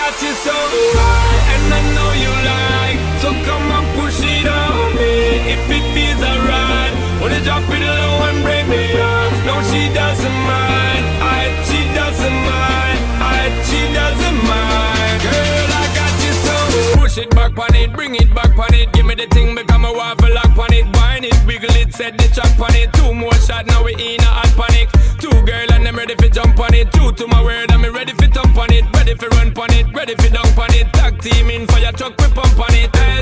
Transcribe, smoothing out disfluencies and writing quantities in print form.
got you so high, and I know you like. So come and push it on me. If it feels alright, wanna drop it low and break me off. No, she doesn't mind. She doesn't mind. She doesn't mind. Girl, I got you so. Push it back on it, bring it back on it. Give me the thing, become a waffle lock on it. Wine it, wiggle it, set the track on it. 2 more shots, now we in a hot panic. 2 girl and I'm ready for jump on it. 2 to my word, I'm ready for thump on it. Ready for run on it, ready for dunk on it. Tag team in fire truck, we pump on it.